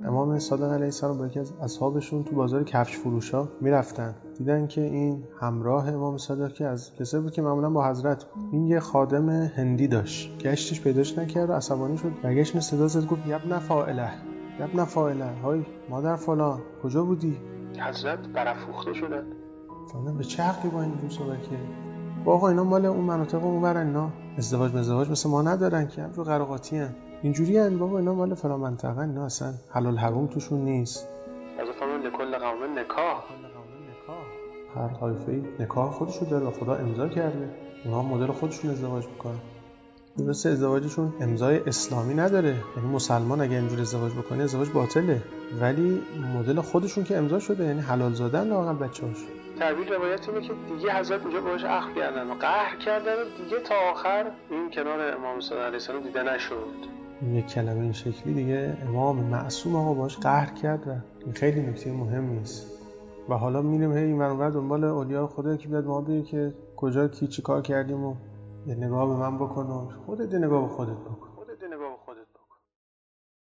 امام صادق علیه السلام با یکی از اصحابشون تو بازار کفش فروشا میرفتن، دیدن که این همراه امام صادق که از کسایی بود که معمولا با حضرت بود، این یه خادم هندی داشت، گشتش پیداش نکرد و عصبانی شد، برگشت صدا زد گفت یبن فاعله، یبن فاعله، های مادر فلان کجا بودی؟ حضرت برافروخته شدن. فهمیدن به چه حقی با این رو صحبت کردی؟ آقا اینا مال اون مناطق اونورن، اینا ازدواج مثل ما ندارن که، همجور قراقاتی هن، اینجوری هن بابا، اینا مال فلان منطقه، اینا اصلا حلال حرام توشون نیست. از فرمان لکل قوم نکاح، هر طایفه‌ای نکاح خودشو داره و خدا امضا کرده، اونا مدل خودشون ازدواج میکنن. درسته ازدواجشون امضای اسلامی نداره، یعنی مسلمان اگه اینجور ازدواج بکنه ازدواج باطله، ولی مدل خودشون که امضا شده، یعنی حلال زادن واقعا بچه‌هاش. تعبیر روایت اینه که دیگه حضرت اونجا باهاش عقد کردن و قهر کردن و دیگه تا آخر این کنار امام صادق علیه السلام دیده نشد. این یک کلمه این شکلی دیگه امام معصوم آقا باهاش قهر کرد و این خیلی نکته مهمی است. و حالا میریم هی این ور دنبال اولیاء خدا که بیاد ما بگه که کجا کی چی کار کردیم و یه نگاه به من بکن و خودت یه نگاه به خودت بکن.